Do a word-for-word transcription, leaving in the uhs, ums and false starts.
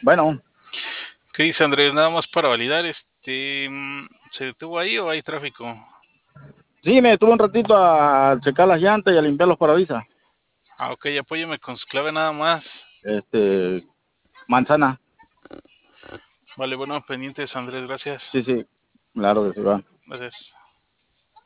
Bueno, ¿Qué dice Andrés? Nada más para validar, este, mm, ¿se detuvo ahí o hay tráfico? sí, me detuve un ratito a checar las llantas y a limpiar los parabrisas. Ah, ok, apóyame con su clave nada más. Este, manzana. Vale, bueno, pendientes, Andrés, Sí, gracias. sí, claro que sí va. Gracias.